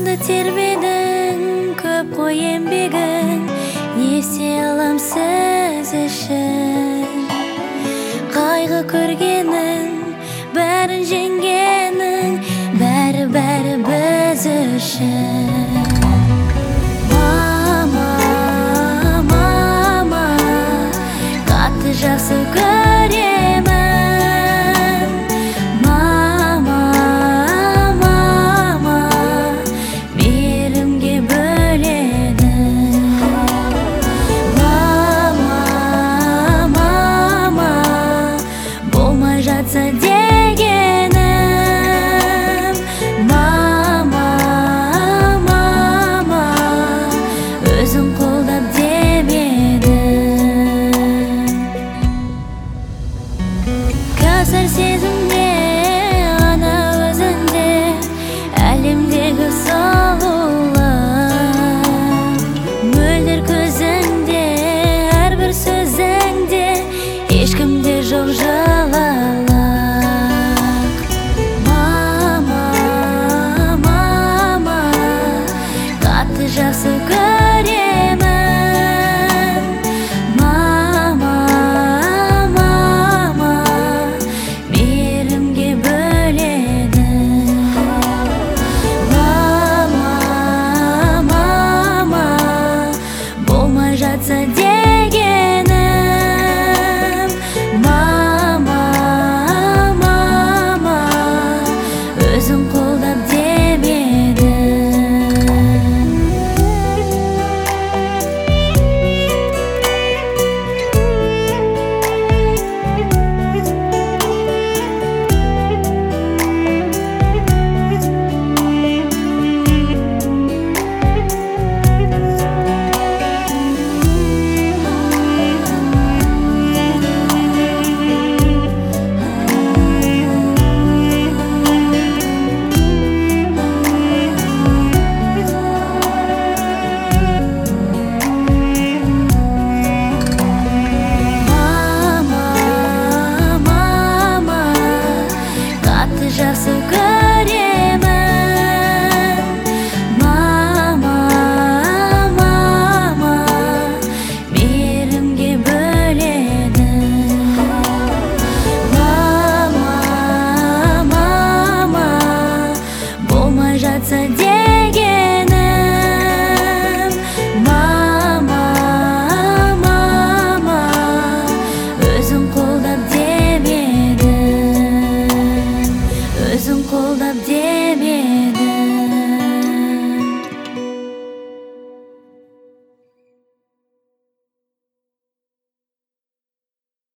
Қанды тербедің көп қой еңбегің, не істей алам сіз үшін? Қайғы көргенің, бәрін жеңгенің, бәрі біз үшін. Мама, қатты жақсы көремін. Мама, мейірімге бөледі. Мама, болмай жатса дегенім. Мама, өзің қолдап демедің. Кәусар сезімде ана өзіңде, әлемдегі сұлулық. Мөлдір көзіңде, әрбір сөзіңде, ешкімде жоқ жылылық. Мама, қатты жақсы көремін. Мама, мейірімге бөледі. Мама, болмай жатса дегенім. Мама, өзің қолдап демедің. Жақсы көремін. Мама, мейірімге бөледі. Мама, болмай жатса